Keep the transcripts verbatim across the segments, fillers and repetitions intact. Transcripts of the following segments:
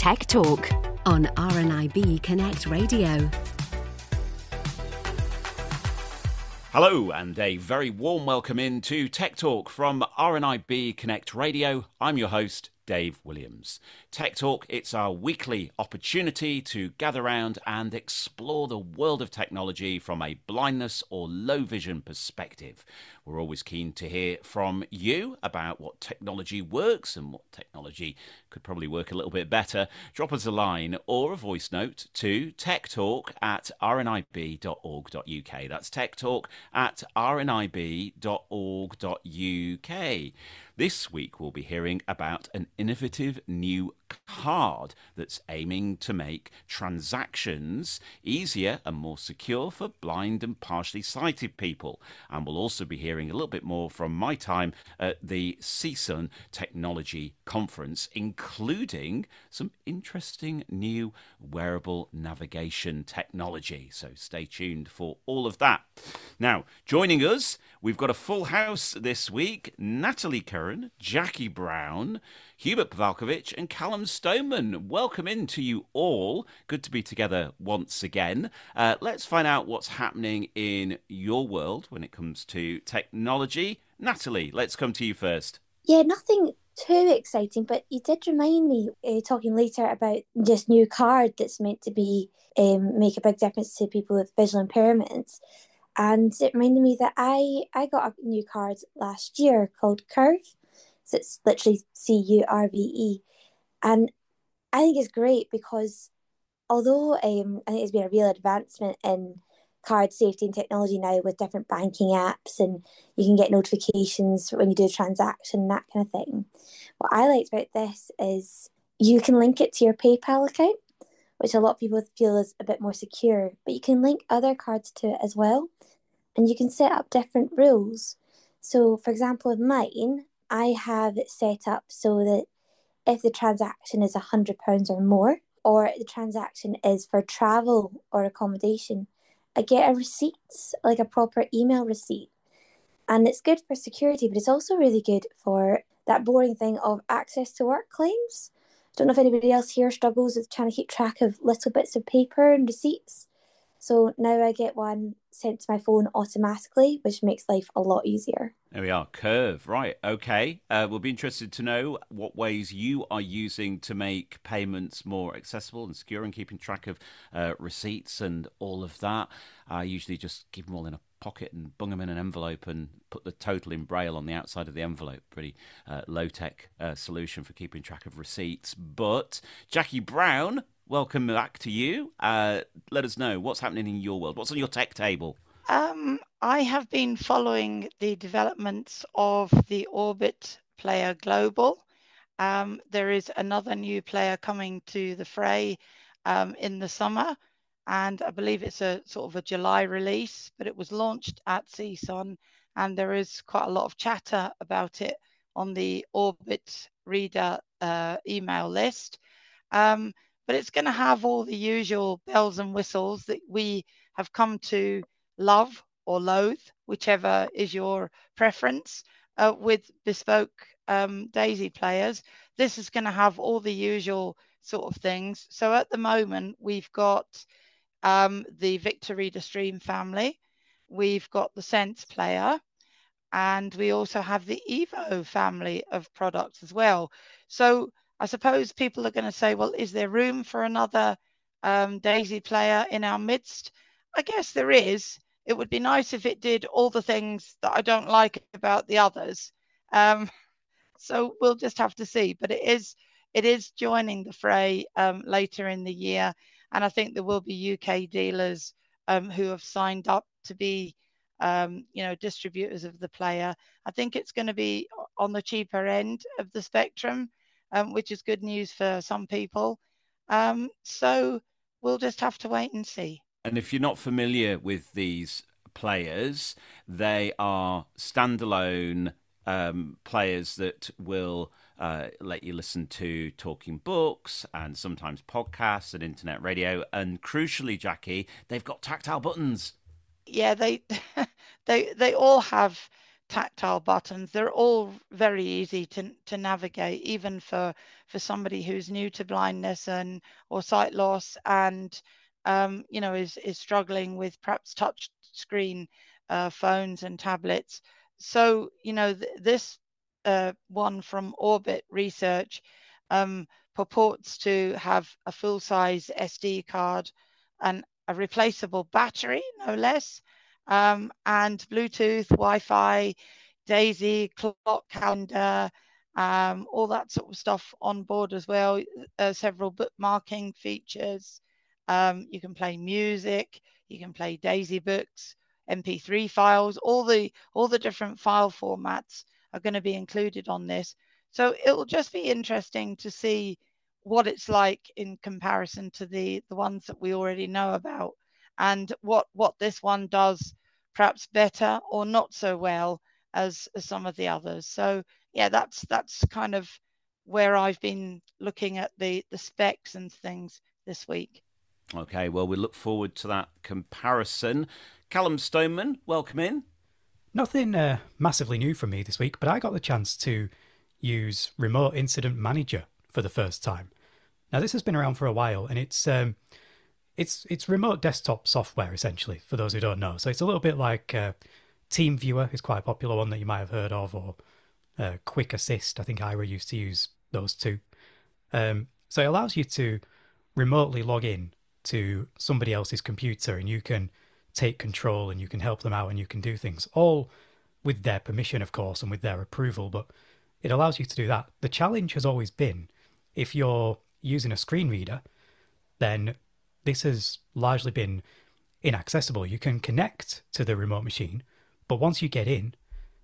Tech Talk on R N I B Connect Radio. Hello and a very warm welcome into Tech Talk from R N I B Connect Radio. I'm your host, Dave Williams. Tech Talk, it's our weekly opportunity to gather around and explore the world of technology from a blindness or low vision perspective. We're always keen to hear from you about what technology works and what technology could probably work a little bit better. Drop us a line or a voice note to techtalk at r n i b dot org dot u k. That's techtalk at r n i b dot org dot u k. This week we'll be hearing about an innovative new card that's aiming to make transactions easier and more secure for blind and partially sighted people. And we'll also be hearing a little bit more from my time at the C S U N Technology Conference, including some interesting new wearable navigation technology. So stay tuned for all of that. Now, joining us, we've got a full house this week. Natalie Curran, Jackie Brown, Hubert Pavalkovich and Callum Stoneman. Welcome in to you all. Good to be together once again. Uh, let's find out what's happening in your world when it comes to technology. Natalie, let's come to you first. Yeah, nothing too exciting, but you did remind me, uh, talking later about this new card that's meant to be um, make a big difference to people with visual impairments. And it reminded me that I, I got a new card last year called Curve. So it's literally C U R V E. And I think it's great because although um, I think it's been a real advancement in card safety and technology now with different banking apps, and you can get notifications when you do a transaction, that kind of thing. What I liked about this is you can link it to your PayPal account, which a lot of people feel is a bit more secure, but you can link other cards to it as well. And you can set up different rules. So for example, with mine, I have it set up so that if the transaction is one hundred pounds or more, or the transaction is for travel or accommodation, I get a receipt, like a proper email receipt. And it's good for security, but it's also really good for that boring thing of access to work claims. I don't know if anybody else here struggles with trying to keep track of little bits of paper and receipts. So now I get one sent to my phone automatically, which makes life a lot easier. There we are, Curve. Right, okay. Uh, we'll be interested to know what ways you are using to make payments more accessible and secure and keeping track of uh, receipts and all of that. I usually just keep them all in a pocket and bung them in an envelope and put the total in Braille on the outside of the envelope. Pretty uh, low-tech uh, solution for keeping track of receipts. But Jackie Brown, welcome back to you. Uh, let us know what's happening in your world. What's on your tech table? Um, I have been following the developments of the Orbit Player Global. Um, there is another new player coming to the fray um, in the summer, and I believe it's a sort of a July release, but it was launched at C S U N, and there is quite a lot of chatter about it on the Orbit Reader uh, email list. Um, but it's going to have all the usual bells and whistles that we have come to love or loathe, whichever is your preference, uh, with bespoke um, Daisy players. This is going to have all the usual sort of things. So at the moment, we've got um, the Victor Reader Stream family, we've got the Sense player, and we also have the Evo family of products as well. So I suppose people are going to say, well, is there room for another um, Daisy player in our midst? I guess there is. It would be nice if it did all the things that I don't like about the others. Um, so we'll just have to see. But it is it is joining the fray um, later in the year. And I think there will be U K dealers um, who have signed up to be, um, you know, distributors of the player. I think it's going to be on the cheaper end of the spectrum, um, which is good news for some people. Um, so we'll just have to wait and see. And if you're not familiar with these players, they are standalone um, players that will uh, let you listen to talking books and sometimes podcasts and internet radio. And crucially, Jackie, they've got tactile buttons. Yeah, they they they all have tactile buttons. They're all very easy to, to navigate, even for, for somebody who's new to blindness and or sight loss and, um, you know, is, is struggling with perhaps touch screen uh, phones and tablets. So, you know, th this uh, one from Orbit Research um, purports to have a full-size S D card and a replaceable battery, no less, um, and Bluetooth, Wi-Fi, Daisy, clock calendar, um, all that sort of stuff on board as well. Uh, several bookmarking features. Um, you can play music. You can play Daisy books, M P three files. All the all the different file formats are going to be included on this. So it will just be interesting to see what it's like in comparison to the the ones that we already know about, and what what this one does perhaps better or not so well as, as some of the others. So yeah, that's that's kind of where I've been looking at the the specs and things this week. Okay, well, we look forward to that comparison. Callum Stoneman, welcome in. Nothing uh, massively new from me this week, but I got the chance to use Remote Incident Manager for the first time. Now, this has been around for a while, and it's um, it's it's remote desktop software, essentially, for those who don't know. So it's a little bit like uh, TeamViewer is quite a popular one that you might have heard of, or uh, Quick Assist. I think Ira used to use those two. Um, so it allows you to remotely log in to somebody else's computer, and you can take control and you can help them out and you can do things, all with their permission, of course, and with their approval, but it allows you to do that. The challenge has always been, if you're using a screen reader, then this has largely been inaccessible. You can connect to the remote machine, but once you get in,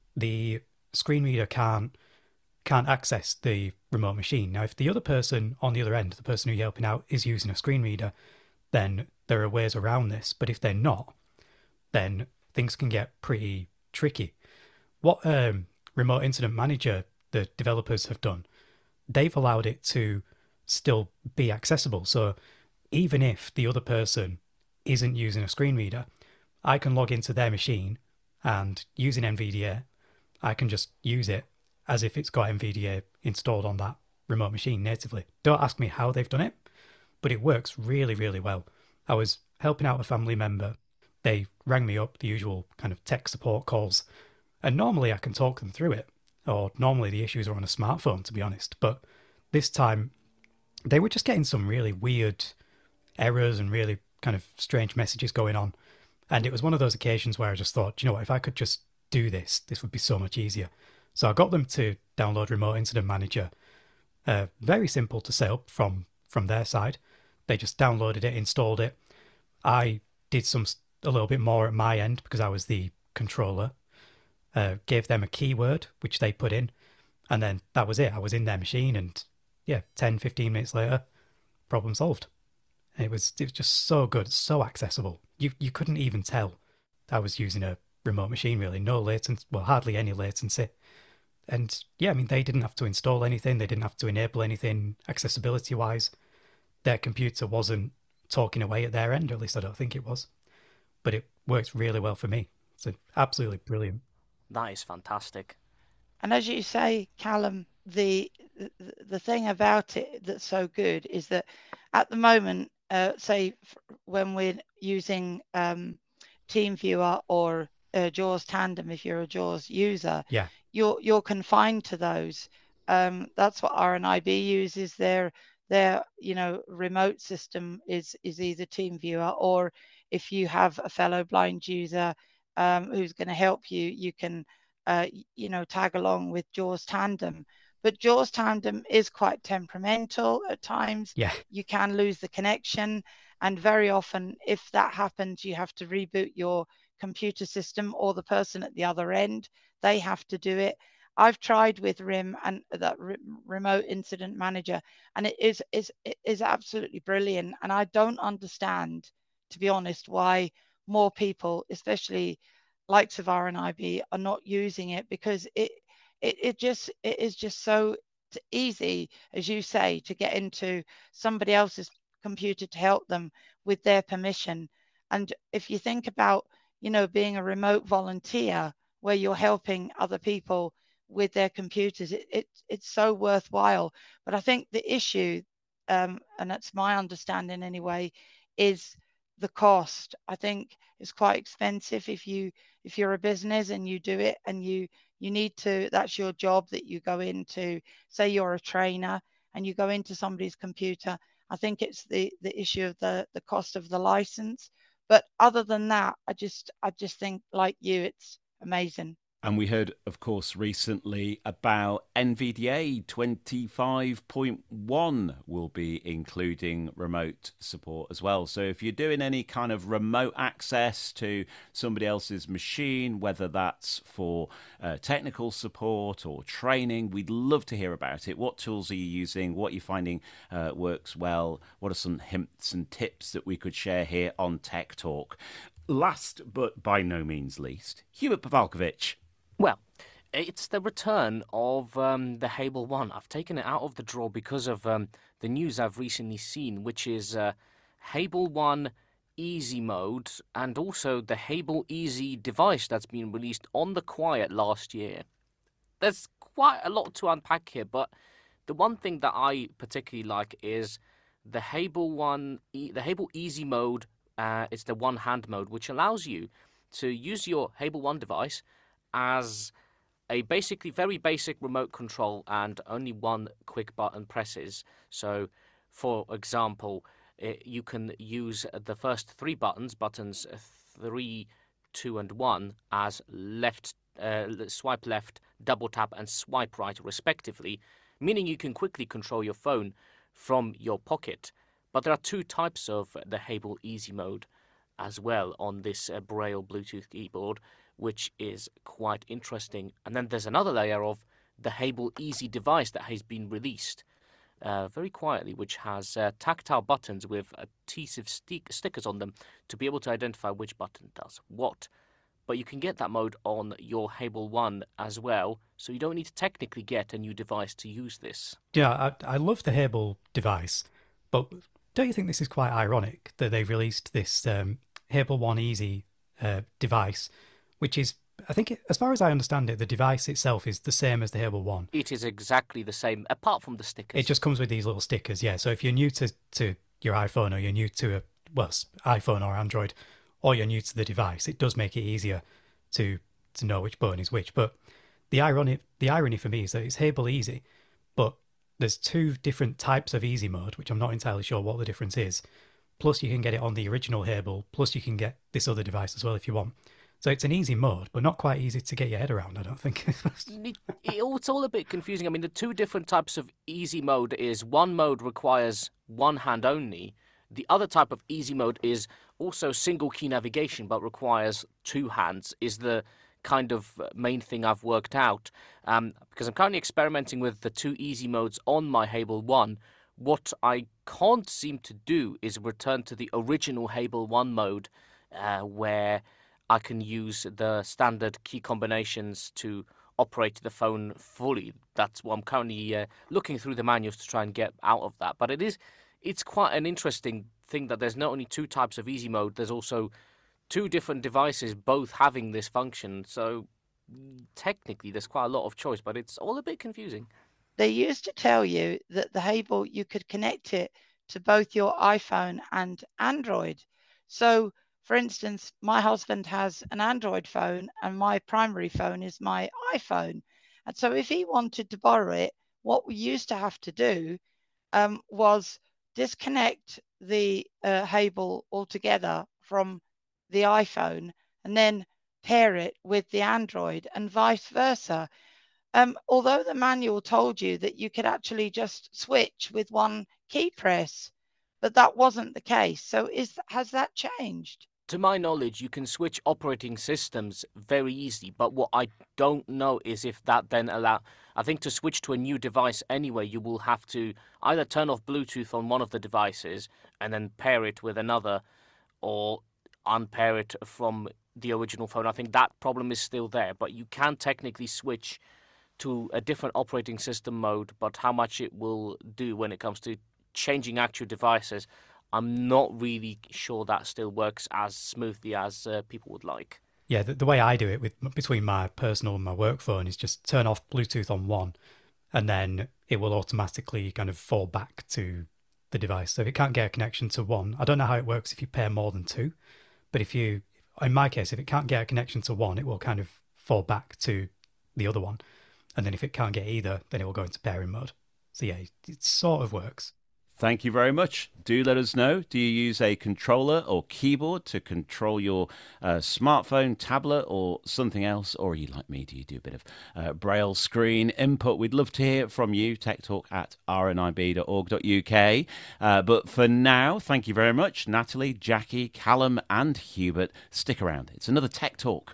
the screen reader can't can't access the remote machine. Now, if the other person on the other end, the person who you're helping out, is using a screen reader, then there are ways around this. But if they're not, then things can get pretty tricky. What um, Remote Incident Manager, the developers have done, they've allowed it to still be accessible. So even if the other person isn't using a screen reader, I can log into their machine and using N V D A, I can just use it as if it's got N V D A installed on that remote machine natively. Don't ask me how they've done it, but it works really, really well. I was helping out a family member. They rang me up, the usual kind of tech support calls, and normally I can talk them through it, or normally the issues are on a smartphone, to be honest. But this time, they were just getting some really weird errors and really kind of strange messages going on. And it was one of those occasions where I just thought, you know what, if I could just do this, this would be so much easier. So I got them to download Remote Incident Manager. Uh, very simple to set up from, from their side. They just downloaded it, installed it. I did some a little bit more at my end because I was the controller. Uh, gave them a keyword, which they put in. And then that was it. I was in their machine, and yeah, ten, fifteen minutes later, problem solved. It was it was just so good, so accessible. You you couldn't even tell I was using a remote machine, really. No latency, well, hardly any latency. And yeah, I mean, they didn't have to install anything. They didn't have to enable anything accessibility-wise. Their computer wasn't talking away at their end, or at least I don't think it was. But it works really well for me. So absolutely brilliant. That is fantastic. And as you say, Callum, the the, the thing about it that's so good is that at the moment, uh, say when we're using um, TeamViewer or uh, JAWS Tandem, if you're a JAWS user, yeah, you're you're confined to those. Um, that's what R N I B uses. Their their you know remote system is is either TeamViewer, or if you have a fellow blind user um, who's going to help you, you can uh, you know tag along with JAWS Tandem. But JAWS Tandem is quite temperamental at times. Yeah, you can lose the connection, and very often, if that happens, you have to reboot your computer system, or the person at the other end, they have to do it. I've tried with R I M and that re Remote Incident Manager, and it is, is, it is absolutely brilliant. And I don't understand, to be honest, why more people, especially likes of R N I B, are not using it, because it, it, it just, it is just so easy, as you say, to get into somebody else's computer to help them with their permission. And if you think about, you know, being a remote volunteer where you're helping other people with their computers. It, it it's so worthwhile. But I think the issue, um, and that's my understanding anyway, is the cost. I think it's quite expensive if you if you're a business and you do it and you you need to, that's your job, that you go into, say you're a trainer and you go into somebody's computer. I think it's the the issue of the the cost of the license. But other than that, I just I just think, like you, it's amazing. And we heard, of course, recently about N V D A twenty-five point one will be including remote support as well. So if you're doing any kind of remote access to somebody else's machine, whether that's for uh, technical support or training, we'd love to hear about it. What tools are you using? What are you finding uh, works well? What are some hints and tips that we could share here on Tech Talk? Last, but by no means least, Hubert Pavalkovich. Well, it's the return of um, the Hable One. I've taken it out of the drawer because of um, the news I've recently seen, which is uh, Hable One Easy Mode and also the Hable Easy device that's been released on the quiet last year. There's quite a lot to unpack here, but the one thing that I particularly like is the Hable One, the Hable Easy Mode. Uh, it's the one-hand mode, which allows you to use your Hable One device as a basically very basic remote control and only one quick button presses. So, for example, it, you can use the first three buttons, buttons three, two, and one, as left, uh, swipe left, double tap, and swipe right, respectively, meaning you can quickly control your phone from your pocket. But there are two types of the Hable Easy Mode as well on this uh, Braille Bluetooth keyboard, which is quite interesting. And then there's another layer of the Hable Easy device that has been released uh, very quietly, which has uh, tactile buttons with adhesive stick- stickers on them to be able to identify which button does what. But you can get that mode on your Hable One as well, so you don't need to technically get a new device to use this. Yeah, I, I love the Hable device, but don't you think this is quite ironic that they've released this um, Hable One Easy uh, device, which is, I think, as far as I understand it, the device itself is the same as the Hable One. It is exactly the same, apart from the stickers. It just comes with these little stickers, yeah. So if you're new to, to your iPhone, or you're new to a, well, iPhone or Android, or you're new to the device, it does make it easier to to know which button is which. But the irony, the irony for me is that it's Hable Easy, but there's two different types of Easy Mode, which I'm not entirely sure what the difference is. Plus, you can get it on the original Hable, plus you can get this other device as well if you want. So it's an easy mode, but not quite easy to get your head around, I don't think. it, it's all a bit confusing. I mean, the two different types of Easy Mode is one mode requires one hand only. The other type of Easy Mode is also single key navigation, but requires two hands, is the kind of main thing I've worked out. Um, because I'm currently experimenting with the two Easy Modes on my Hable One. What I can't seem to do is return to the original Hable One mode, uh, where I can use the standard key combinations to operate the phone fully. That's what I'm currently uh, looking through the manuals to try and get out of that. But it is, it's quite an interesting thing that there's not only two types of Easy Mode, there's also two different devices both having this function. So technically there's quite a lot of choice, but it's all a bit confusing. They used to tell you that the Hable, you could connect it to both your iPhone and Android. So, for instance, my husband has an Android phone and my primary phone is my iPhone. And so if he wanted to borrow it, what we used to have to do um, was disconnect the uh, Hable altogether from the iPhone and then pair it with the Android and vice versa. Um, although the manual told you that you could actually just switch with one key press, but that wasn't the case. So is has that changed? To my knowledge, you can switch operating systems very easily, but what I don't know is if that then allow. I think to switch to a new device anyway, you will have to either turn off Bluetooth on one of the devices and then pair it with another, or unpair it from the original phone. I think that problem is still there, but you can technically switch to a different operating system mode, but how much it will do when it comes to changing actual devices, I'm not really sure that still works as smoothly as uh, people would like. Yeah, the, the way I do it with between my personal and my work phone is just turn off Bluetooth on one, and then it will automatically kind of fall back to the device. So if it can't get a connection to one, I don't know how it works if you pair more than two, but if you, in my case, if it can't get a connection to one, it will kind of fall back to the other one. And then if it can't get either, then it will go into pairing mode. So yeah, it sort of works. Thank you very much. Do let us know. Do you use a controller or keyboard to control your uh, smartphone, tablet, or something else? Or are you like me? Do you do a bit of uh, braille screen input? We'd love to hear from you. techtalk at r n i b dot org dot u k. Uh, but for now, thank you very much, Natalie, Jackie, Callum, and Hubert. Stick around. It's another Tech Talk.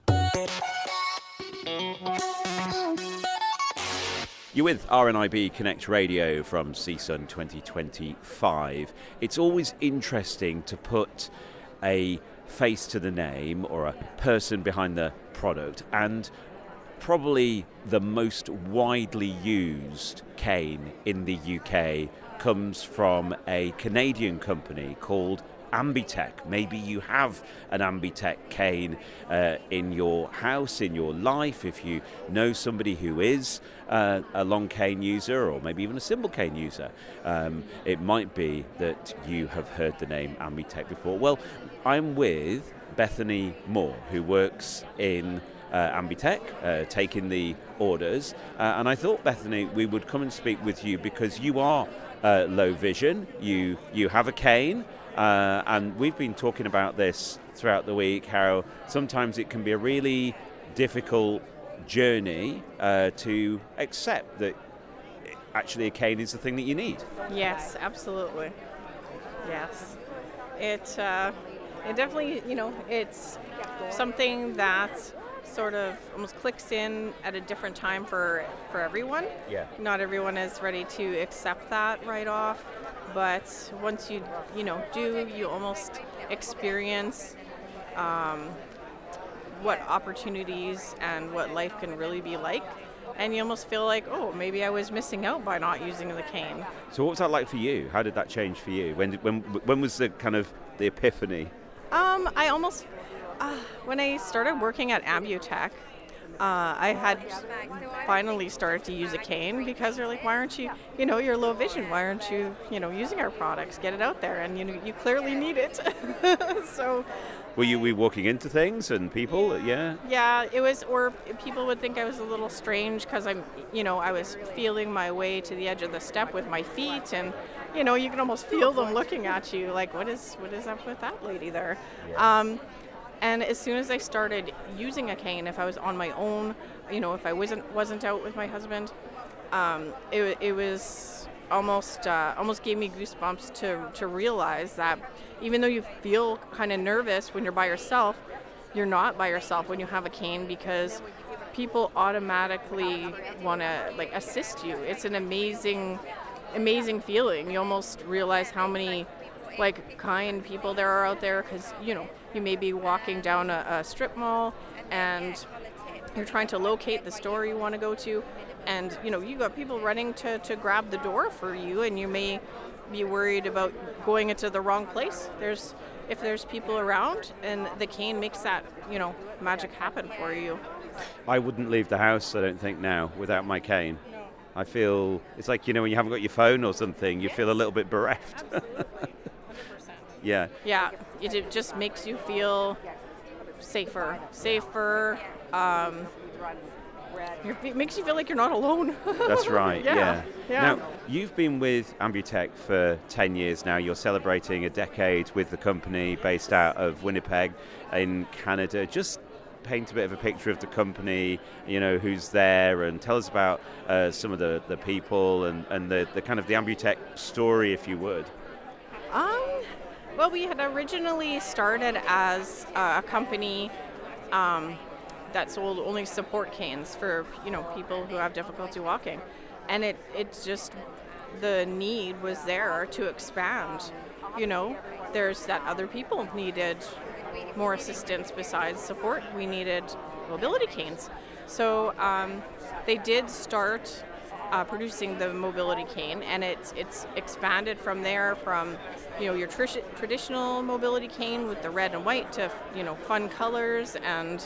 You're with R N I B Connect Radio from C S U N twenty twenty-five. It's always interesting to put a face to the name or a person behind the product, and probably the most widely used cane in the U K comes from a Canadian company called Ambitech. Maybe you have an Ambitech cane uh, in your house, in your life, if you know somebody who is uh, a long cane user, or maybe even a cymbal cane user. Um, it might be that you have heard the name Ambitech before. Well, I'm with Bethany Moore, who works in uh, Ambitech, uh, taking the orders, uh, and I thought, Bethany, we would come and speak with you because you are uh, low vision, you, you have a cane. Uh, and we've been talking about this throughout the week, how sometimes it can be a really difficult journey uh, to accept that actually a cane is the thing that you need. Yes, absolutely. Yes. It, uh, it definitely, you know, it's something that sort of almost clicks in at a different time for, for everyone. Yeah. Not everyone is ready to accept that right off. But once you, you know, do, you almost experience um, what opportunities and what life can really be like. And you almost feel like, oh, maybe I was missing out by not using the cane. So what was that like for you? How did that change for you? When did, when when was the kind of the epiphany? Um, I almost, uh, when I started working at Ambutech, Uh, I had finally started to use a cane because they're like, why aren't you, you know, you're low vision, why aren't you, you know, using our products, get it out there, and you know, you clearly need it. So were you we walking into things and people? Yeah. Yeah, it was, or people would think I was a little strange because I'm, you know, I was feeling my way to the edge of the step with my feet, and you know, you can almost feel them looking at you, like, what is, what is up with that lady there? Yeah. Um, And as soon as I started using a cane, if I was on my own, you know, if I wasn't wasn't out with my husband, um, it, it was almost uh, almost gave me goosebumps to to realize that even though you feel kind of nervous when you're by yourself, you're not by yourself when you have a cane, because people automatically want to like assist you. It's an amazing, amazing feeling. You almost realize how many like kind people there are out there, because you know, you may be walking down a, a strip mall and you're trying to locate the store you want to go to, and you know, you got people running to, to grab the door for you, and you may be worried about going into the wrong place. There's if there's people around, and the cane makes that, you know, magic happen for you. I wouldn't leave the house, I don't think, now without my cane. No. I feel it's like, you know, when you haven't got your phone or something, you yes. feel a little bit bereft. Absolutely. Yeah. Yeah, it just makes you feel safer. Safer. Um, it makes you feel like you're not alone. That's right, yeah. yeah. yeah. Now, you've been with Ambutech for ten years now. You're celebrating a decade with the company based out of Winnipeg in Canada. Just paint a bit of a picture of the company, you know, who's there, and tell us about uh, some of the, the people and, and the, the kind of the Ambutech story, if you would. Um... Well, we had originally started as uh, a company um, that sold only support canes for, you know, people who have difficulty walking. And it, it's just, the need was there to expand. You know, there's that other people needed more assistance besides support. We needed mobility canes. So um, they did start Uh, producing the mobility cane, and it's it's expanded from there, from, you know, your tr- traditional mobility cane with the red and white to, you know, fun colors, and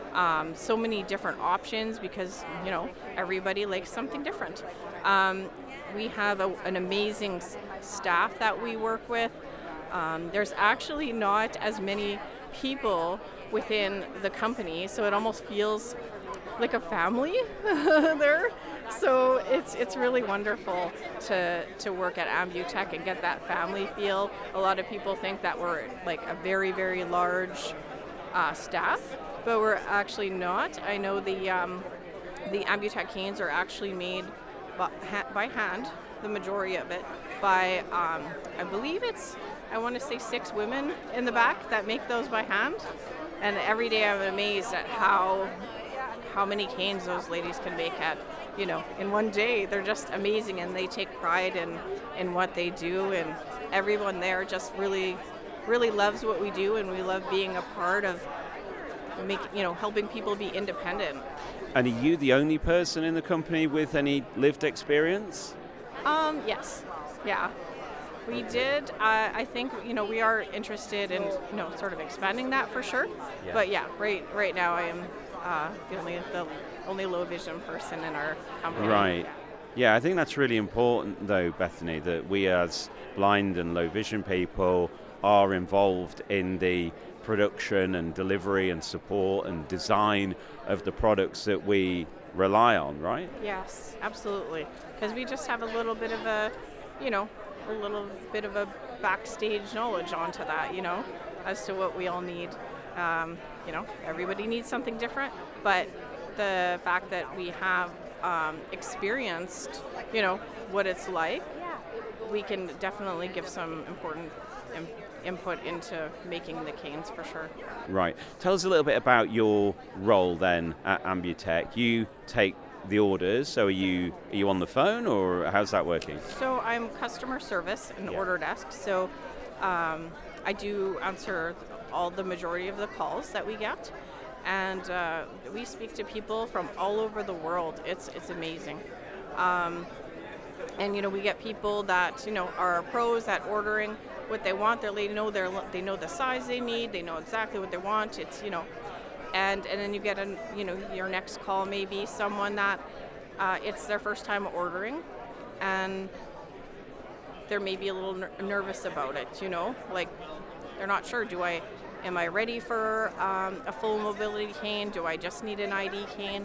Um, so many different options because, you know, everybody likes something different. Um, we have a, an amazing s- staff that we work with. Um, there's actually not as many people within the company, so it almost feels like a family there. So it's it's really wonderful to to work at Ambutech and get that family feel. A lot of people think that we're like a very, very large uh, staff, but we're actually not. I know the um, the Ambutech canes are actually made by, by hand, the majority of it, by um, I believe it's I want to say six women in the back that make those by hand. And every day I'm amazed at how how many canes those ladies can make at, you know, in one day. They're just amazing, and they take pride in, in what they do, and everyone there just really, really loves what we do, and we love being a part of making, you know, helping people be independent. And are you the only person in the company with any lived experience? Um, yes, yeah. We did. Uh, I think, you know, we are interested in, you know, sort of expanding that for sure. Yeah. But yeah, right right now I am uh, the only the only low vision person in our company. Right. Yeah, I think that's really important, though, Bethany, that we as blind and low vision people are involved in the production and delivery and support and design of the products that we rely on, right? Yes, absolutely. Because we just have a little bit of a, you know, a little bit of a backstage knowledge onto that, you know, as to what we all need. Um, you know, everybody needs something different, but the fact that we have um, experienced, you know, what it's like, we can definitely give some important im- input into making the canes for sure. Right. Tell us a little bit about your role then at Ambutech. You take the orders, so are you are you on the phone, or how's that working? So I'm customer service and Yeah. order desk, so um, I do answer all the majority of the calls that we get, and uh, we speak to people from all over the world. It's it's amazing. Um, and you know, we get people that, you know, are pros at ordering what they want. They know their they know the size they need. They know exactly what they want. It's, you know, and and then you get a, you know, your next call may be someone that uh, it's their first time ordering, and they're maybe a little ner- nervous about it. You know, like they're not sure. Do I am I ready for um, a full mobility cane? Do I just need an I D cane?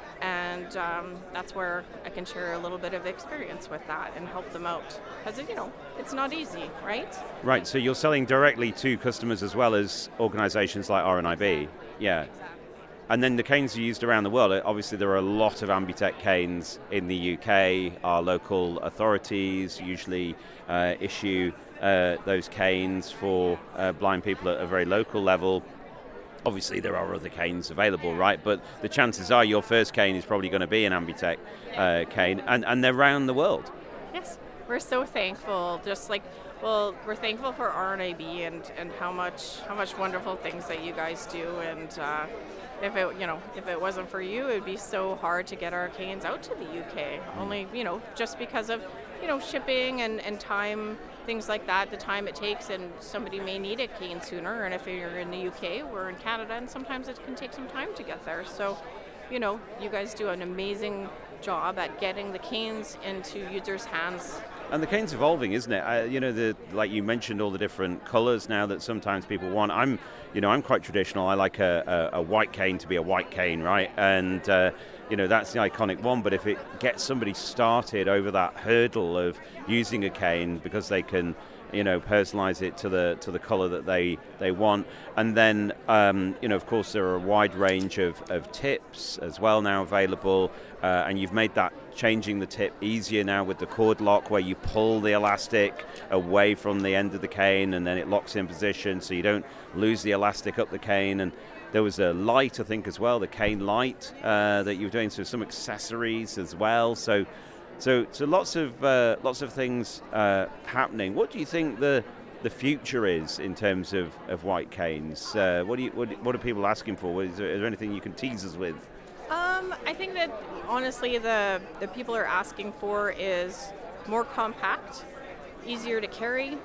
And um, that's where I can share a little bit of experience with that and help them out. Because, you know, it's not easy, right? Right, so you're selling directly to customers as well as organisations like R N I B. Yeah. And then the canes are used around the world. Obviously, there are a lot of Ambutech canes in the U K. Our local authorities usually uh, issue uh, those canes for uh, blind people at a very local level. Obviously, there are other canes available, right? But the chances are your first cane is probably going to be an Ambutech uh, cane, and, and they're around the world. Yes, we're so thankful. Just like, well, we're thankful for R N I B and, and how much how much wonderful things that you guys do. And uh, if it you know if it wasn't for you, it'd be so hard to get our canes out to the U K. Only, you know, just because of, you know, shipping and, and time, things like that, the time it takes, and somebody may need a cane sooner. And if you're in the U K, we're in Canada, and sometimes it can take some time to get there. So, you know, you guys do an amazing job at getting the canes into users' hands. And the cane's evolving, isn't it? Uh, you know, the like you mentioned, all the different colours now that sometimes people want. I'm, you know, I'm quite traditional. I like a, a, a white cane to be a white cane, right? And uh, you know, that's the iconic one. But if it gets somebody started over that hurdle of using a cane because they can, you know, personalize it to the to the color that they they want, and then um, you know, of course, there are a wide range of, of tips as well now available, uh, and you've made that changing the tip easier now with the cord lock, where you pull the elastic away from the end of the cane and then it locks in position, so you don't lose the elastic up the cane. And there was a light, I think, as well, the cane light uh, that you were doing, so some accessories as well. So. So, so lots of uh, lots of things uh, happening. What do you think the the future is in terms of, of white canes? Uh, what do you what, what are people asking for? Is there, is there anything you can tease us with? Um, I think that honestly, the the people are asking for is more compact, easier to carry.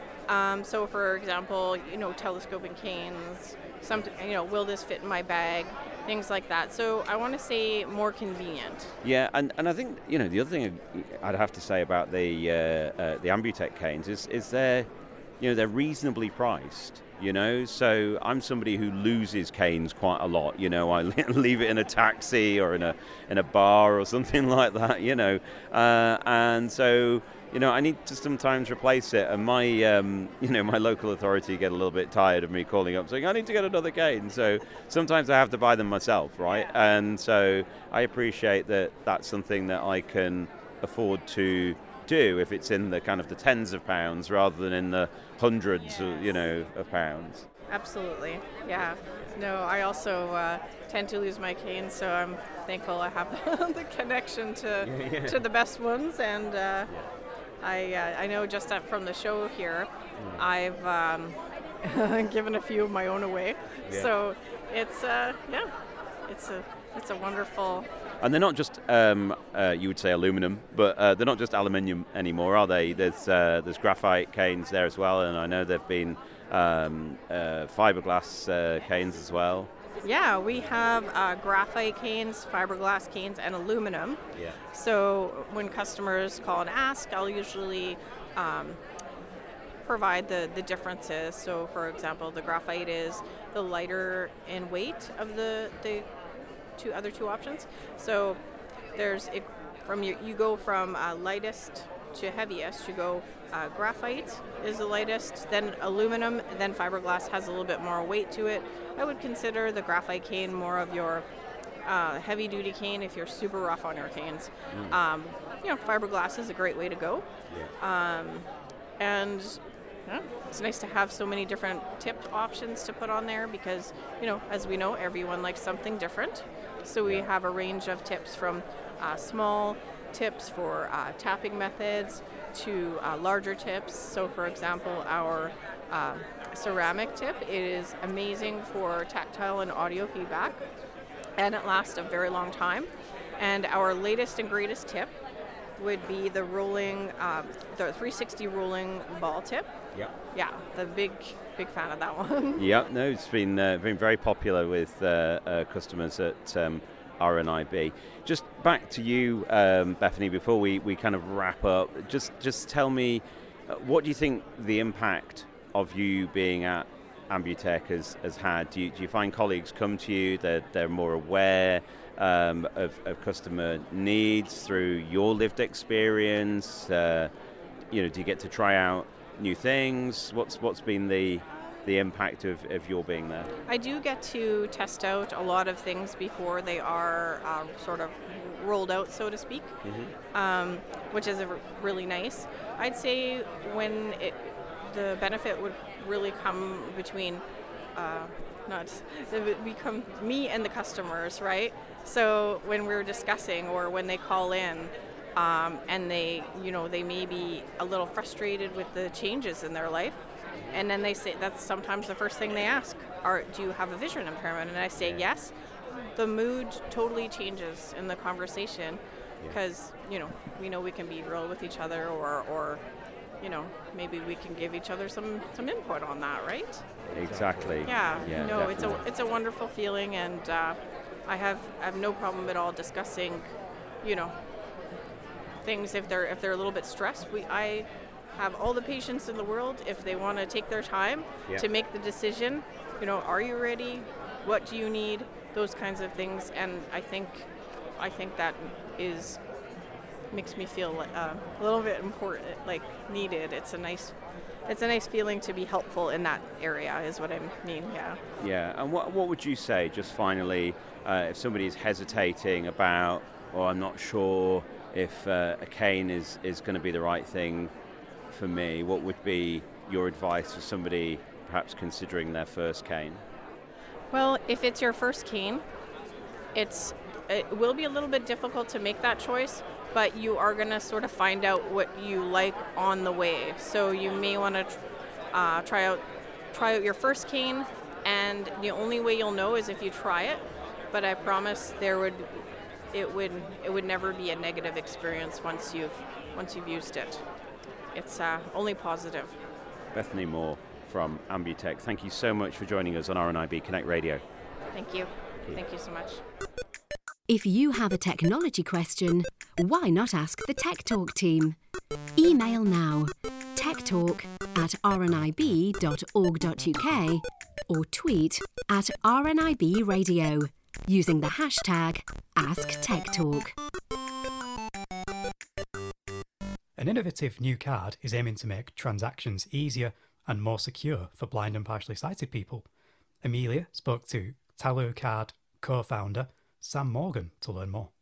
Um, so, for example, you know, telescoping canes. Some, you know, will this fit in my bag? things like that. So I want to say more convenient. Yeah, and, and I think, you know, the other thing I'd have to say about the uh, uh, the Ambutech canes is is they're, you know, they're reasonably priced. You know, so I'm somebody who loses canes quite a lot. You know, I leave it in a taxi or in a in a bar or something like that. You know, uh, and so you know I need to sometimes replace it. And my um, you know my local authority get a little bit tired of me calling up saying I need to get another cane. So sometimes I have to buy them myself, right? And so I appreciate that that's something that I can afford to do if it's in the kind of the tens of pounds rather than in the hundreds yeah. of, you know, of pounds. Absolutely, yeah. No, I also uh, tend to lose my cane, so I'm thankful I have the connection to yeah, yeah. to the best ones. And uh, yeah. I uh, I know just that from the show here, mm. I've um, given a few of my own away. Yeah. So it's uh, yeah, it's a it's a wonderful. And they're not just, um, uh, you would say aluminum, but uh, they're not just aluminium anymore, are they? There's uh, there's graphite canes there as well, and I know there've been um, uh, fiberglass uh, canes as well. Yeah, we have uh, graphite canes, fiberglass canes, and aluminum. Yeah. So when customers call and ask, I'll usually um, provide the, the differences. So for example, the graphite is the lighter in weight of the the two other two options. So there's it, from you, you go from uh, lightest to heaviest. You go uh, graphite is the lightest, then aluminum, then fiberglass has a little bit more weight to it. I would consider the graphite cane more of your uh, heavy duty cane if you're super rough on your canes. Mm. Um, you know, fiberglass is a great way to go. Yeah. Um, and yeah, it's nice to have so many different tip options to put on there because, you know, as we know, everyone likes something different. So we have a range of tips from uh, small tips for uh, tapping methods to uh, larger tips. So for example, our uh, ceramic tip is amazing for tactile and audio feedback, and it lasts a very long time. And our latest and greatest tip would be the rolling, uh, the three sixty rolling ball tip. Yeah. Yeah, the big, big fan of that one. Yeah, no, it's been uh, been very popular with uh, uh, customers at um, R N I B. Just back to you, um, Bethany, before we, we kind of wrap up. Just just tell me, uh, what do you think the impact of you being at Ambutech has, has had? Do you, do you find colleagues come to you, they're, they're more aware um, of, of customer needs through your lived experience? Uh, you know, do you get to try out new things? What's what's been the the impact of, of your being there? I do get to test out a lot of things before they are um, sort of rolled out, so to speak, mm-hmm. um, which is a r- really nice. I'd say when it, the benefit would really come between uh, not it would become me and the customers, right? So when we're discussing or when they call in, Um, and they, you know, they may be a little frustrated with the changes in their life, and then they say that's sometimes the first thing they ask: "Are do you have a vision impairment?" And I say yes. The mood totally changes in the conversation because you know we know we can be real with each other, or, or you know maybe we can give each other some, some input on that, right? Exactly. Yeah. yeah no, definitely. it's a it's a wonderful feeling, and uh, I have I have no problem at all discussing, you know. things if they're if they're a little bit stressed. We I have all the patience in the world if they want to take their time yeah. to make the decision. You know, are you ready? What do you need? Those kinds of things, and I think I think that is makes me feel uh, a little bit important, like needed. It's a nice it's a nice feeling to be helpful in that area, is what I mean. Yeah. Yeah, and what what would you say, just finally, uh, if somebody is hesitating about, or I'm not sure if uh, a cane is, is going to be the right thing for me, what would be your advice for somebody perhaps considering their first cane? Well, if it's your first cane, it's it will be a little bit difficult to make that choice, but you are going to sort of find out what you like on the way. So you may want to uh, try out try out your first cane, and the only way you'll know is if you try it. But I promise there would it would it would never be a negative experience once you've once you've used it. It's uh, only positive. Bethany Moore from Ambutech, thank you so much for joining us on R N I B Connect Radio. Thank you. Thank you so much. If you have a technology question, why not ask the Tech Talk team? Email now, techtalk at r n i b dot org dot u k or tweet at R N I B Radio using the hashtag AskTechTalk. An innovative new card is aiming to make transactions easier and more secure for blind and partially sighted people. Amelia spoke to Talukard co-founder Sam Morgan to learn more.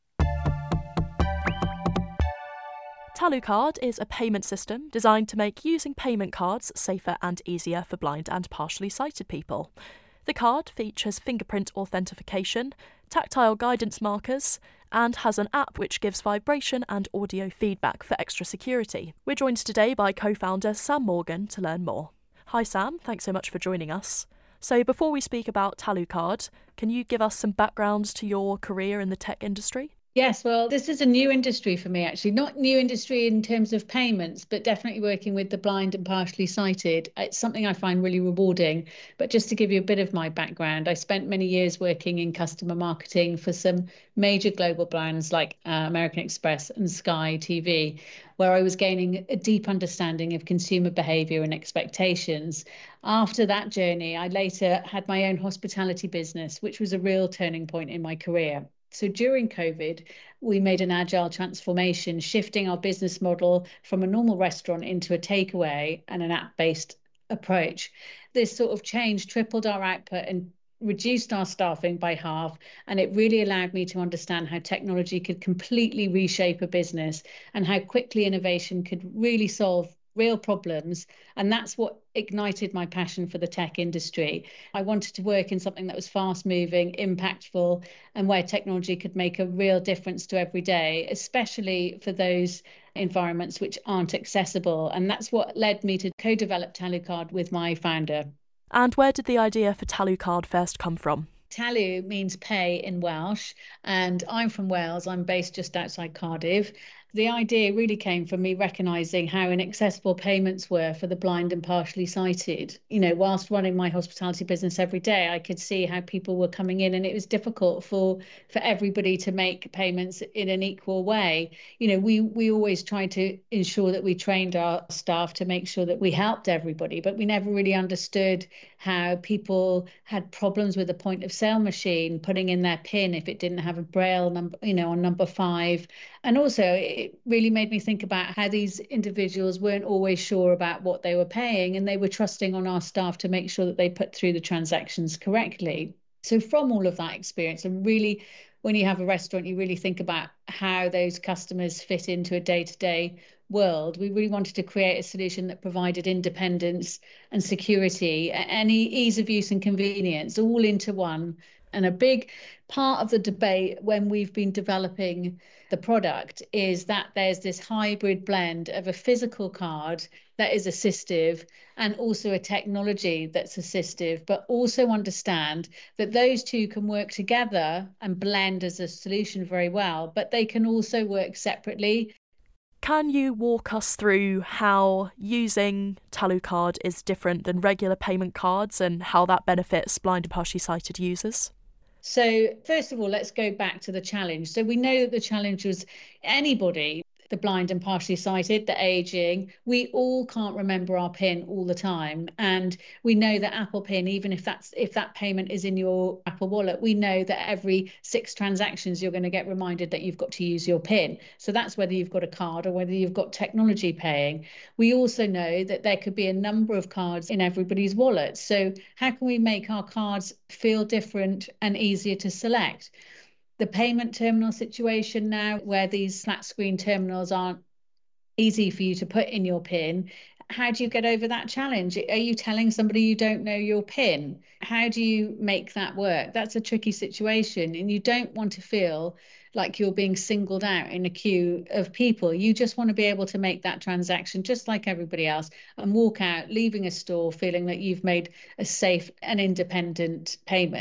Talukard is a payment system designed to make using payment cards safer and easier for blind and partially sighted people. The card features fingerprint authentication, tactile guidance markers, and has an app which gives vibration and audio feedback for extra security. We're joined today by co-founder Sam Morgan to learn more. Hi Sam, thanks so much for joining us. So before we speak about Talukard, can you give us some background to your career in the tech industry? Yes, well, this is a new industry for me, actually. Not new industry in terms of payments, but definitely working with the blind and partially sighted. It's something I find really rewarding. But just to give you a bit of my background, I spent many years working in customer marketing for some major global brands like uh, American Express and Sky T V, where I was gaining a deep understanding of consumer behaviour and expectations. After that journey, I later had my own hospitality business, which was a real turning point in my career. So during COVID, we made an agile transformation, shifting our business model from a normal restaurant into a takeaway and an app-based approach. This sort of change tripled our output and reduced our staffing by half, and it really allowed me to understand how technology could completely reshape a business and how quickly innovation could really solve real problems. And that's what ignited my passion for the tech industry. I wanted to work in something that was fast moving, impactful, and where technology could make a real difference to every day, especially for those environments which aren't accessible. And that's what led me to co-develop Talukard with my founder. And where did the idea for Talukard first come from? Talu means pay in Welsh, and I'm from Wales. I'm based just outside Cardiff. The idea really came from me recognising how inaccessible payments were for the blind and partially sighted. You know, whilst running my hospitality business every day, I could see how people were coming in, and it was difficult for for everybody to make payments in an equal way. You know, we we always tried to ensure that we trained our staff to make sure that we helped everybody, but we never really understood how people had problems with the point of sale machine, putting in their PIN if it didn't have a braille number, you know, on number five. And also it really made me think about how these individuals weren't always sure about what they were paying, and they were trusting on our staff to make sure that they put through the transactions correctly. So from all of that experience, and really when you have a restaurant, you really think about how those customers fit into a day-to-day world. We really wanted to create a solution that provided independence and security, any ease of use and convenience all into one. And a big part of the debate when we've been developing the product is that there's this hybrid blend of a physical card that is assistive and also a technology that's assistive, but also understand that those two can work together and blend as a solution very well, but they can also work separately. Can you walk us through how using Talukard is different than regular payment cards and how that benefits blind and partially sighted users? So first of all, let's go back to the challenge. So we know that the challenge was anybody, the blind and partially sighted, the aging, we all can't remember our PIN all the time. And we know that Apple PIN, even if that's if that payment is in your Apple Wallet, we know that every six transactions you're going to get reminded that you've got to use your PIN. So that's whether you've got a card or whether you've got technology paying. We also know that there could be a number of cards in everybody's wallet. So how can we make our cards feel different and easier to select? The payment terminal situation now, where these flat screen terminals aren't easy for you to put in your PIN, how do you get over that challenge? Are you telling somebody you don't know your PIN? How do you make that work? That's a tricky situation, and you don't want to feel like you're being singled out in a queue of people. You just want to be able to make that transaction just like everybody else and walk out, leaving a store feeling that you've made a safe and independent payment.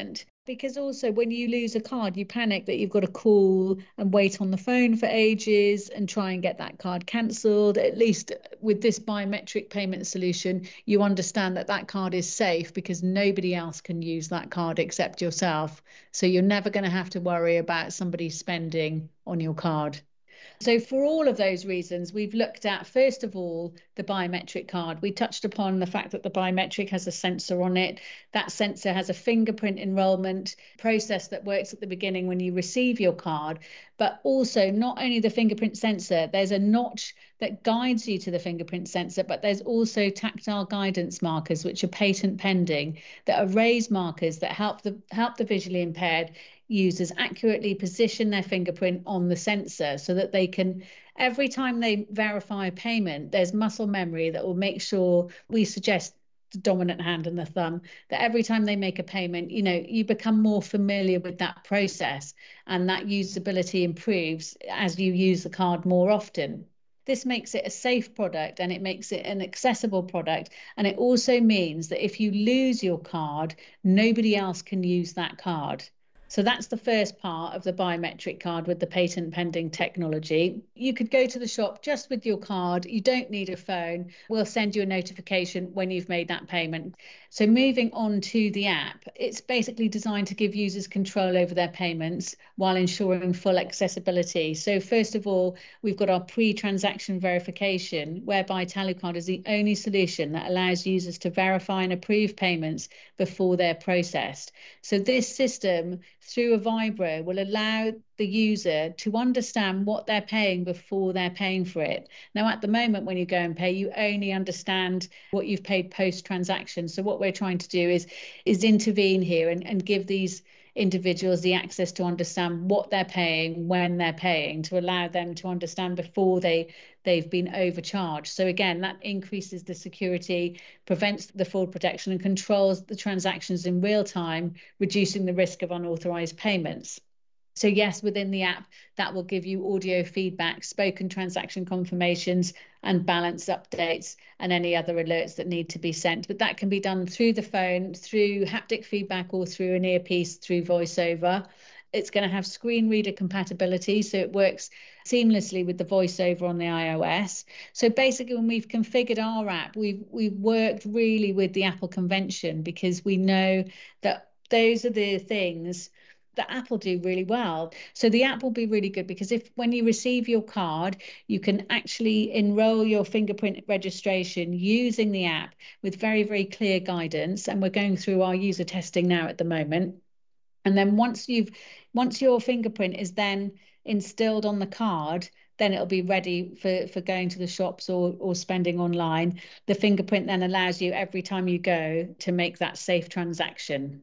Because also when you lose a card, you panic that you've got to call and wait on the phone for ages and try and get that card cancelled. At least with this biometric payment solution, you understand that that card is safe because nobody else can use that card except yourself. So you're never going to have to worry about somebody spending on your card. So for all of those reasons, we've looked at, first of all, the biometric card. We touched upon the fact that the biometric has a sensor on it. That sensor has a fingerprint enrollment process that works at the beginning when you receive your card, but also not only the fingerprint sensor, there's a notch that guides you to the fingerprint sensor, but there's also tactile guidance markers, which are patent pending, that are raised markers that help the help the visually impaired users accurately position their fingerprint on the sensor so that they can, every time they verify a payment, there's muscle memory that will make sure, we suggest the dominant hand and the thumb, that every time they make a payment, you know, you become more familiar with that process and that usability improves as you use the card more often. This makes it a safe product and it makes it an accessible product. And it also means that if you lose your card, nobody else can use that card. So that's the first part of the biometric card with the patent pending technology. You could go to the shop just with your card. You don't need a phone. We'll send you a notification when you've made that payment. So moving on to the app, it's basically designed to give users control over their payments while ensuring full accessibility. So first of all, we've got our pre-transaction verification, whereby Talucard is the only solution that allows users to verify and approve payments before they're processed. So this system, through a vibro, will allow the user to understand what they're paying before they're paying for it. Now, at the moment, when you go and pay, you only understand what you've paid post-transaction. So what we're trying to do is, is intervene here and, and give these individuals the access to understand what they're paying, when they're paying, to allow them to understand before they, they've been overcharged. So again, that increases the security, prevents the fraud protection and controls the transactions in real time, reducing the risk of unauthorized payments. So yes, within the app, that will give you audio feedback, spoken transaction confirmations, and balance updates and any other alerts that need to be sent. But that can be done through the phone, through haptic feedback, or through an earpiece, through VoiceOver. It's going to have screen reader compatibility, so it works seamlessly with the VoiceOver on the iOS. So basically, when we've configured our app, we've we've worked really with the Apple convention, because we know that those are the things that Apple do really well. So the app will be really good, because if when you receive your card, you can actually enroll your fingerprint registration using the app with very, very clear guidance. And we're going through our user testing now at the moment. And then once you've once your fingerprint is then instilled on the card, then it'll be ready for, for going to the shops or, or spending online. The fingerprint then allows you, every time you go, to make that safe transaction.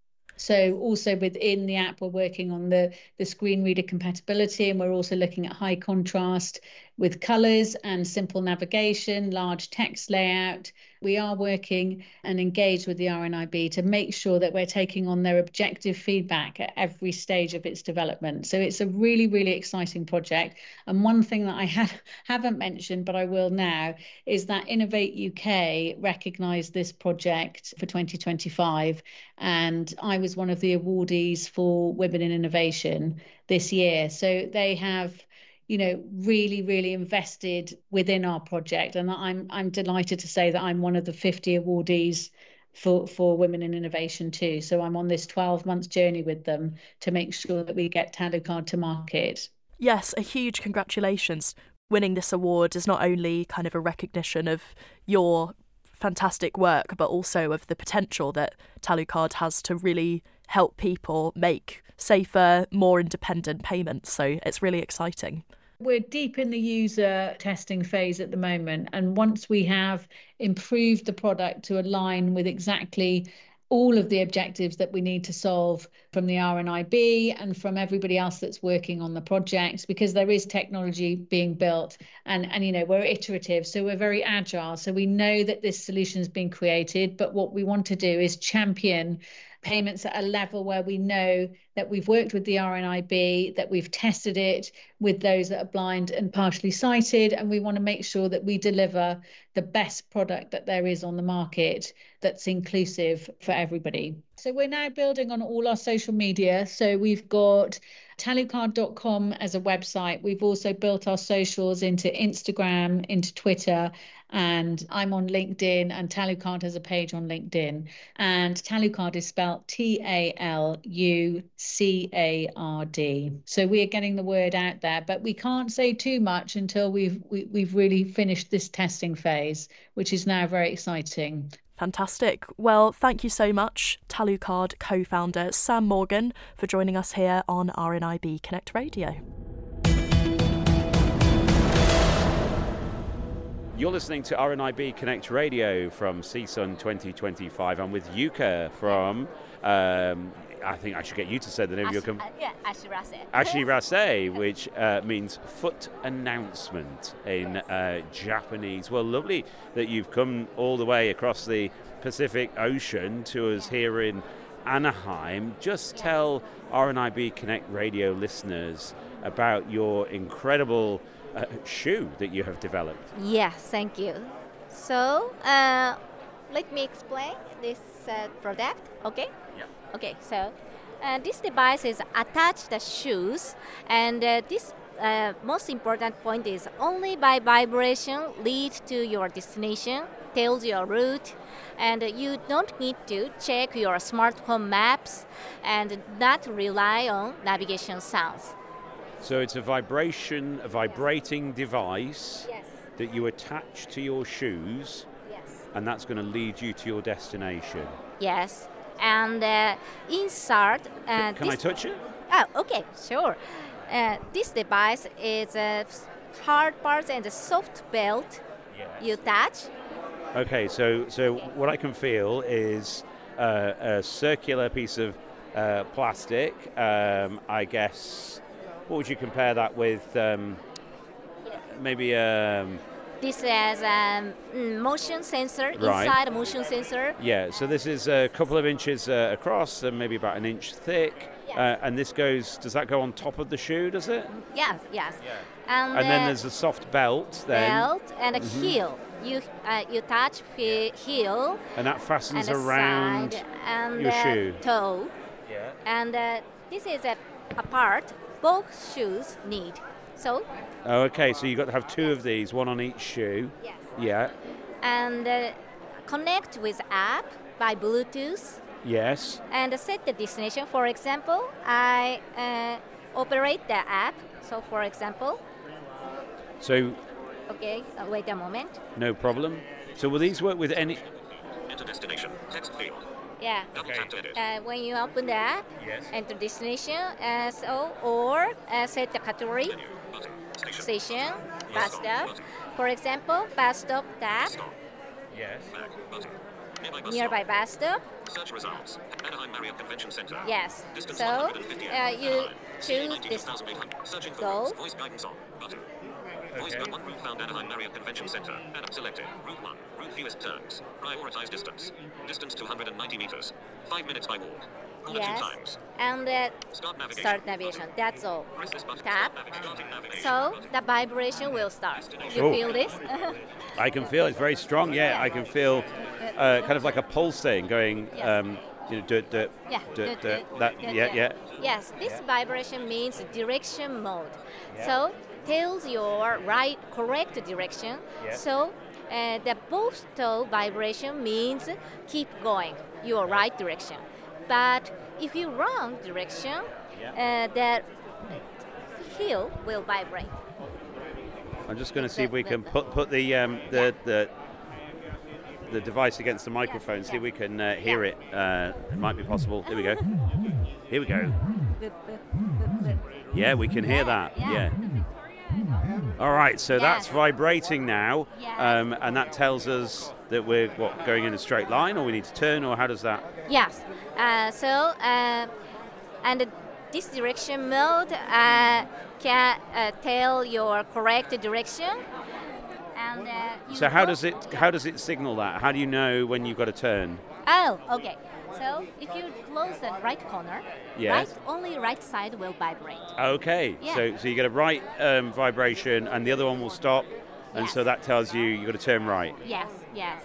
So also within the app, we're working on the, the screen reader compatibility, and we're also looking at high contrast with colours and simple navigation, large text layout. We are working and engaged with the R N I B to make sure that we're taking on their objective feedback at every stage of its development. So it's a really, really exciting project. And one thing that I have, haven't mentioned, but I will now, is that Innovate U K recognised this project for twenty twenty-five. And I was one of the awardees for Women in Innovation this year. So they have, you know, really, really invested within our project. And I'm I'm delighted to say that I'm one of the fifty awardees for, for Women in Innovation too. So I'm on this twelve month journey with them to make sure that we get Talucard to market. Yes, a huge congratulations. Winning this award is not only kind of a recognition of your fantastic work, but also of the potential that Talucard has to really help people make safer, more independent payments. So it's really exciting. We're deep in the user testing phase at the moment. And once we have improved the product to align with exactly all of the objectives that we need to solve from the R N I B and from everybody else that's working on the project, because there is technology being built and, and, you know, we're iterative. So we're very agile. So we know that this solution has been created, but what we want to do is champion payments at a level where we know that we've worked with the R N I B, that we've tested it with those that are blind and partially sighted, and we want to make sure that we deliver the best product that there is on the market that's inclusive for everybody. So we're now building on all our social media. So we've got talucard dot com as a website. We've also built our socials into Instagram, into Twitter, and I'm on LinkedIn, and Talucard has a page on LinkedIn. And Talucard is spelled T A L U C A R D. So we are getting the word out there, but we can't say too much until we've we, we've really finished this testing phase, which is now very exciting. Fantastic. Well, thank you so much, Talucard co-founder Sam Morgan, for joining us here on R N I B Connect Radio. You're listening to R N I B Connect Radio from C S U N twenty twenty-five. I'm with Yuka from, um, I think I should get you to say the name Ash, of your company. Uh, yeah, Ashirase. Ashirase, which uh, means foot announcement in uh, Japanese. Well, lovely that you've come all the way across the Pacific Ocean to us here in Anaheim. Just tell R N I B Connect Radio listeners about your incredible uh, shoe that you have developed. Yes, thank you. So, uh, let me explain this uh, product, okay? Yeah. Okay, so uh, this device is attached to shoes, and uh, this uh, most important point is only by vibration lead to your destination, tells your route, and you don't need to check your smartphone maps and not rely on navigation sounds. So it's a vibration, a vibrating device Yes. that you attach to your shoes, Yes. and that's going to lead you to your destination. Yes. And uh, inside... Uh, Can this I touch it? Oh, okay, sure. Uh, this device is a hard part and a soft belt you touch. Okay, so so what I can feel is uh, a circular piece of uh, plastic. Um, I guess, what would you compare that with? Um, maybe um, This has a um, motion sensor, Right. inside a motion sensor. yeah. So this is a couple of inches uh, across and maybe about an inch thick. Yes. Uh, and this goes. Does that go on top of the shoe? Does it? Yes, yes. And, And then uh, there's a soft belt. Then. belt and a Mhm. heel. You uh, you touch the heel And that fastens and the around side and your the shoe. toe. Yeah. And uh, this is a, a part both shoes need. So, Oh, okay. So you've got to have two of these, one on each shoe. yes. Yeah. And uh, connect with app by Bluetooth Yes. and set the destination. For example, I uh, operate the app. So, for example, So okay, uh, wait a moment. no problem. So will these work with any? Enter destination. Text field. Yeah. Double tap to edit. Uh, when you open the app, Yes. enter destination, uh, so, or uh, set the category, Menu. Button. Station. station, bus stop. For example, bus stop tab, Yes. Back. Button. Nearby bus nearby bus stop. stop. Search results. Anaheim Marriott Convention Center. Yes. Distance So one hundred fifty. uh, you Anaheim. choose ninety-two this. thousand eight hundred. Searching for Go. routes. Voice guidance on. Button. Voice Okay. guide one route found Anaheim Marriott Convention Center. Adam selected. Route one. Route fewest turns. Prioritize distance. Distance two hundred ninety meters. Five minutes by walk. Corner Yes. two times. And uh, Start navigation. start navigation. That's all. Press this button. Tap. Start navigation. Starting navigation. So Button. the vibration will start. You Oh. feel this? I can feel it's very strong. Yeah, I can feel uh, kind of like a pulsing going. Yes. Um, you know, duh, duh, Yeah. duh, Good, duh, good, that, good, yeah, yeah. Yes, this Yeah. vibration means direction mode. Yeah. So tells your right correct direction. Yeah. So uh, the both toe vibration means keep going your right direction. But if you wrong direction, uh, the heel will vibrate. I'm just going to see if we can put put the um, the the the device against the microphone. See if we can uh, hear it. Uh, it might be possible. Here we go. Here we go. Yeah, we can hear that. Yeah. All right, so that's vibrating now, um, and that tells us that we're what going in a straight line, or we need to turn, or how does that? Yes. Uh, so uh, and this direction mode uh, can uh, tell your correct direction, and uh, So how does it how does it signal that? How do you know when you've got to turn? Oh, okay. So if you close the right corner, Yes. right only right side will vibrate. Okay. Yeah. So so you get a right um, vibration, and the other one will stop, and Yes. so that tells you you've got to turn right. Yes, yes.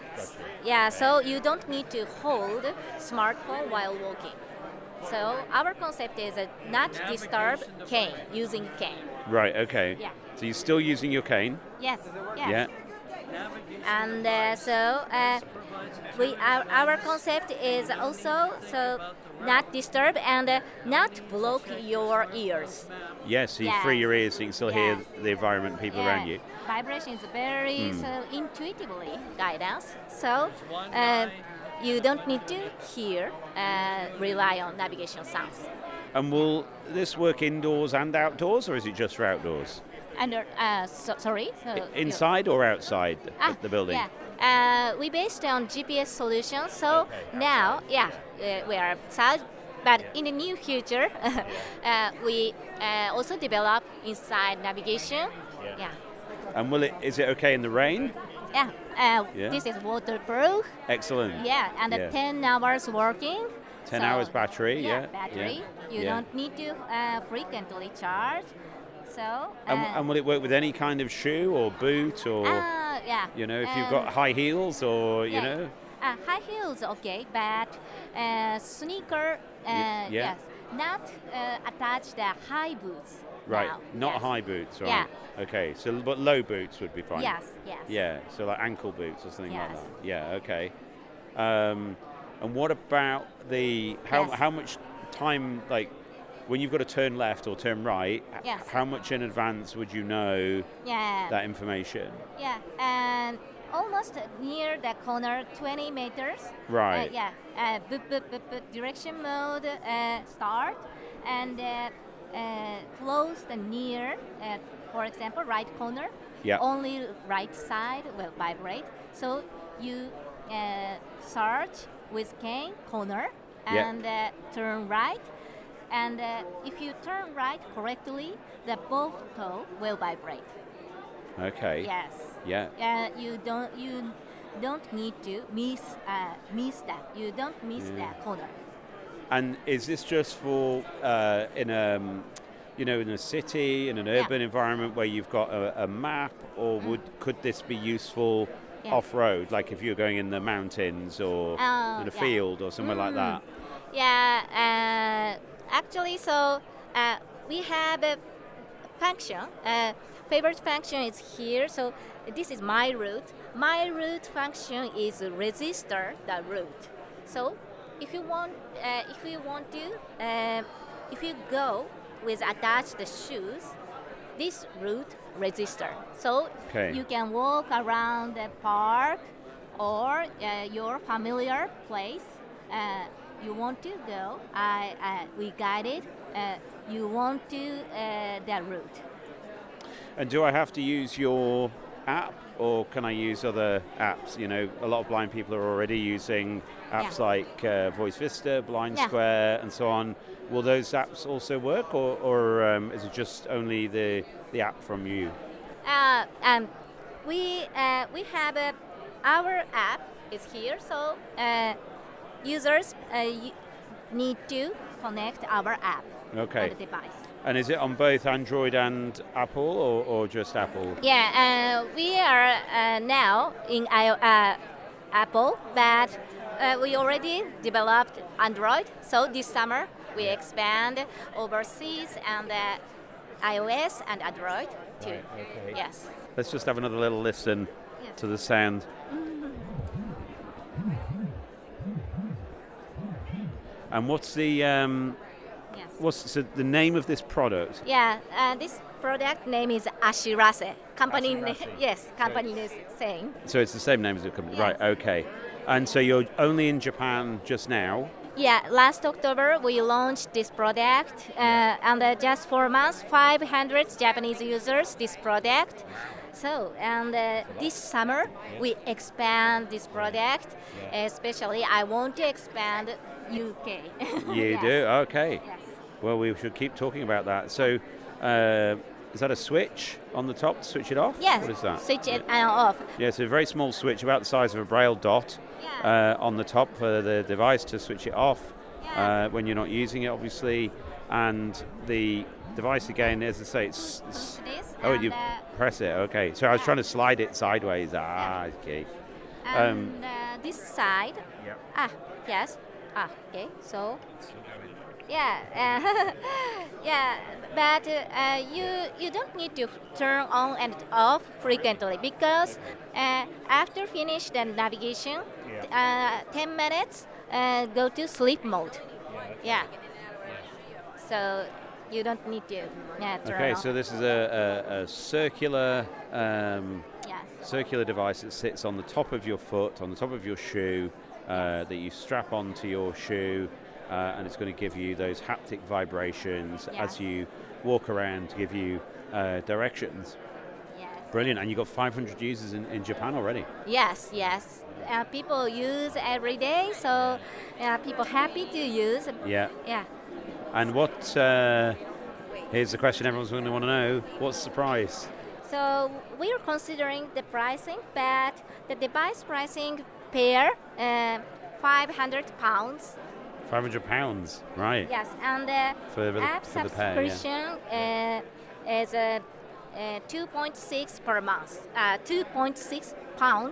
Yeah, so you don't need to hold smartphone while walking. So our concept is a not disturb cane, using cane. Right. Okay. Yeah. So you're still using your cane. Yes, yes. Yeah. And uh, so uh, we our, our concept is also so not disturb and uh, not block your ears. Yes. So you Yeah. free your ears so you can still hear Yes. the environment and people Yeah. around you. Vibration is very Hmm. so intuitively guidance. So uh, you don't need to hear uh, rely on navigation sounds. And will this work indoors and outdoors, or is it just for outdoors? And uh, so, sorry. So Inside or outside Ah, the building? Yeah. Uh, we based on G P S solutions. So now, yeah, uh, we are outside. But in the near future, uh, we uh, also develop inside navigation. Yeah. And will it? Is it okay in the rain? Yeah. Uh, Yeah. This is waterproof. Excellent. Yeah, and Yeah. uh, ten hours working. Ten So, hours battery. Yeah, Yeah. battery. Yeah. You Yeah. don't need to uh, frequently charge. So. And, uh, and will it work with any kind of shoe or boot or uh, yeah. you know if you've um, got high heels or you yeah. know? Uh, high heels, okay, but uh, sneaker, uh, Y- yeah. yes, not uh, attach the high boots. Right. now. Not yes. high boots. Right. Yeah. Okay. So but low boots would be fine. Yes, yes. Yeah. So like ankle boots or something like Yes. that. Yeah. Okay. Um, and what about the how Yes. how much time like when you've got to turn left or turn right? h- Yes. How much in advance would you know Yeah. that information? Yeah, and almost near the corner, twenty meters. Right. Uh, yeah. Uh, boop, boop, boop, boop, direction mode uh, start, and uh, uh, close the near. Uh, for example, right corner. Yeah. Only right side will vibrate. So you uh, search with cane corner Yeah. and uh, turn right. And uh, if you turn right correctly, the both toe will vibrate. Okay. Yes. Yeah. Uh, you don't you don't need to miss uh, miss that. You don't miss Yeah. that corner. And is this just for uh, in a um, you know in a city in an Yeah. urban environment where you've got a, a map, or would could this be useful Yeah. off road, like if you're going in the mountains or Oh, in a yeah. field or somewhere like Mm. that? Yeah. Uh, actually, so uh, we have a function. Uh, favorite function is here. So this is my route. My route function is register the route. So if you want, uh, if you want to, uh, if you go with attached shoes, this route register. So Okay. you can walk around the park or uh, your familiar place. Uh, you want to go. I, I we guide it. Uh, you want to uh, the route. And do I have to use your app, or can I use other apps? You know, a lot of blind people are already using apps Yeah. like uh, Voice Vista, Blind Yeah. Square, and so on. Will those apps also work, or, or um, is it just only the, the app from you? Uh, um, we uh, we have a, our app is here, so uh, users uh, y- need to connect our app Okay. on the device. And is it on both Android and Apple, or, or just Apple? Yeah, uh, we are uh, now in I- uh, Apple, but uh, we already developed Android. So this summer we expand overseas and uh, iOS and Android too. Right, okay. Yes. Let's just have another little listen Yes. to the sound. And what's the um, Yes. what's so the name of this product? Yeah, uh, this product name is Ashirase. Company name, Ashirase. yes, company is saying. So it's the same name as the company, Yes. right? Okay. And so you're only in Japan just now. Yeah, last October we launched this product, uh, and uh, just four months, five hundred Japanese users this product. So, and uh, this summer we expand this product. Especially, I want to expand U K. You Yes. do? Okay. Yes. Well, we should keep talking about that. So, uh, is that a switch on the top to switch it off? Yes. What is that? Switch it yeah. on off. Yeah, it's a very small switch, about the size of a braille dot, yeah. uh, on the top for the device to switch it off yeah. uh, when you're not using it, obviously. And the device, again, as I say, it's... it's oh, and, you uh, press it, okay. So I was yeah. trying to slide it sideways. Ah, yeah. okay. And um, uh, this side. Yeah. Ah, yes. Ah, okay. So... Yeah, uh, yeah, but uh, you you don't need to turn on and off frequently because uh, after finish the navigation, uh, ten minutes, uh, go to sleep mode. Yeah. So you don't need to yeah, turn okay, on. so this is a, a, a circular um, yes. circular device that sits on the top of your foot, on the top of your shoe, uh, that you strap onto your shoe. Uh, and it's going to give you those haptic vibrations yes. as you walk around to give you uh, directions. Yes. Brilliant. And you've got five hundred users in, in Japan already. Yes, yes. Uh, people use every day, so uh, people happy to use. Yeah. Yeah. And what, uh, here's the question everyone's going to want to know, what's the price? So we're considering the pricing, but the device pricing per uh, five hundred pounds. five hundred pounds, right. Yes, and the for the, app for the subscription pair, yeah. uh, is uh, uh, two point six per month, uh, two point six pound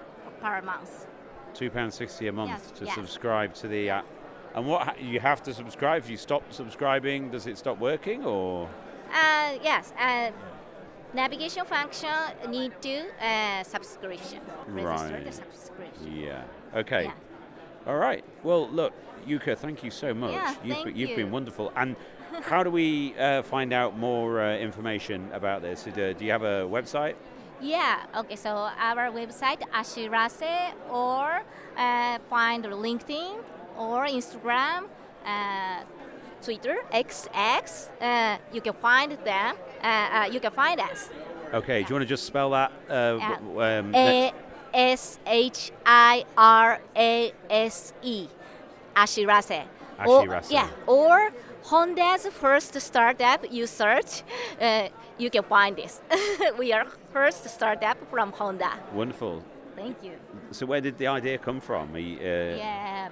per month. two pounds sixty a month yes, to yes. subscribe to the app. And what, you have to subscribe? If you stop subscribing, does it stop working, or? Uh, yes, uh, navigation function need to uh, subscription, register right. the subscription. Yeah, okay. Yeah. All right. Well, look, Yuka, thank you so much. Yeah, you've, thank been, you've you. been wonderful. And how do we uh, find out more uh, information about this? Do, do you have a website? Yeah, okay, so our website, Ashirase, or uh, find LinkedIn or Instagram, uh, Twitter, X X, uh, you can find them, uh, uh, you can find us. Okay, yeah. do you want to just spell that? Uh, yeah. um, A S H I R A S E, Ashirase. Ashirase. Or, yeah, or Honda's first startup, you search, uh, you can find this. We are first startup from Honda. Wonderful. Thank you. So where did the idea come from? Uh, yeah.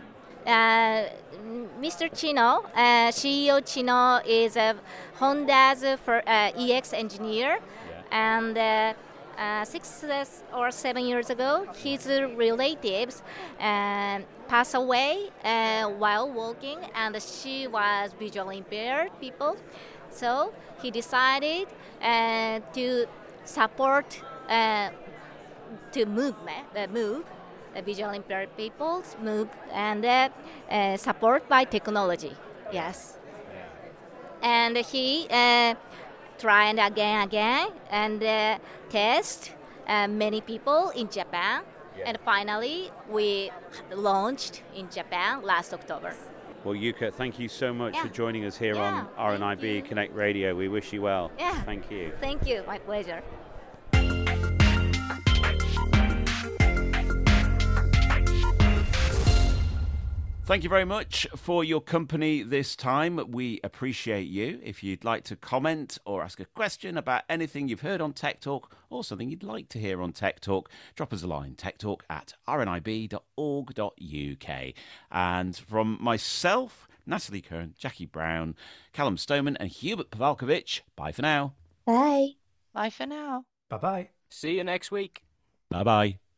Uh, Mister Chino, uh, C E O Chino is uh, Honda's for, uh, E X engineer, yeah. and uh, uh, six or seven years ago, his relatives uh, passed away uh, while walking, and she was visually impaired people. So he decided uh, to support uh, to movement, uh, move. Uh, visually impaired people's move and uh, uh, support by technology. Yes. And he uh, tried again, again, and uh, test uh, many people in Japan. Yeah. And finally, we launched in Japan last October. Well, Yuka, thank you so much yeah. for joining us here yeah, on R N I B Connect Radio. We wish you well. Yeah. Thank you. Thank you. My pleasure. Thank you very much for your company this time. We appreciate you. If you'd like to comment or ask a question about anything you've heard on Tech Talk or something you'd like to hear on Tech Talk, drop us a line, techtalk at r n i b dot org dot u k. And from myself, Natalie Kern, Jackie Brown, Callum Stoneman and Hubert Pavalkovich, bye for now. Bye. Bye for now. Bye-bye. See you next week. Bye-bye.